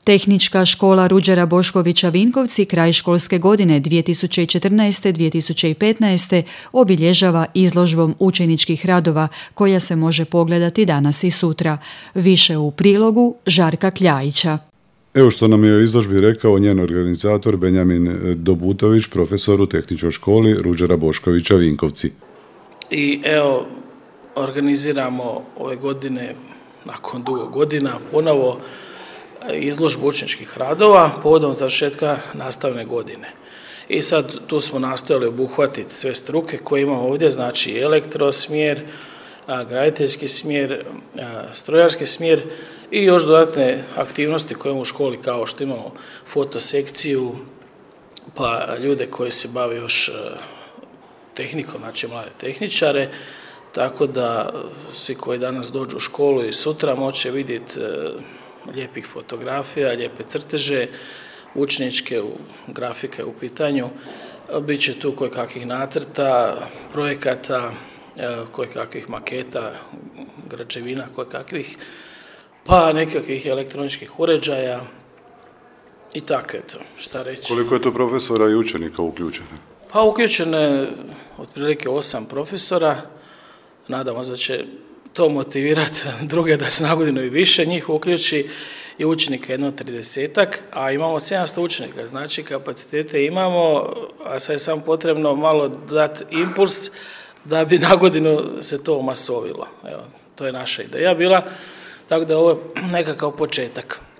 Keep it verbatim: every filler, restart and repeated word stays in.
Tehnička škola Ruđera Boškovića Vinkovci kraj školske godine dvije tisuće četrnaeste dvije tisuće petnaeste obilježava izložbom učeničkih radova koja se može pogledati danas i sutra. Više u prilogu Žarka Kljajića. Evo što nam je o izložbi rekao njen organizator Benjamin Dobutović, profesor u Tehničkoj školi Ruđera Boškovića Vinkovci. I evo, organiziramo ove godine, nakon dugo godina, ponovo izložbu učeničkih radova povodom završetka nastavne godine. I sad tu smo nastojali obuhvatiti sve struke koje imamo ovdje, znači elektrosmjer, graditeljski smjer, strojarski smjer i još dodatne aktivnosti koje imamo u školi, kao što imamo fotosekciju, pa ljude koji se bave još tehnikom, znači mlade tehničare, tako da svi koji danas dođu u školu i sutra moće vidjeti lijepih fotografija, lijepe crteže, učeničke grafike u pitanju. Biće tu koje kakvih nacrta, projekata, koje kakvih maketa, građevina, koje kakvih, pa nekakvih elektroničkih uređaja i tako eto, šta reći. Koliko je to profesora i učenika uključeno? Pa uključeno je otprilike osam profesora. Nadamo se da će to motivirati druge da se na godinu i više njih uključi, i učenika jedno tridesetak, a imamo sedamsto učenika, znači kapacitete imamo, a sad je samo potrebno malo dati impuls da bi na godinu se to masovilo. Evo, to je naša ideja bila, tako da ovo je nekakav početak.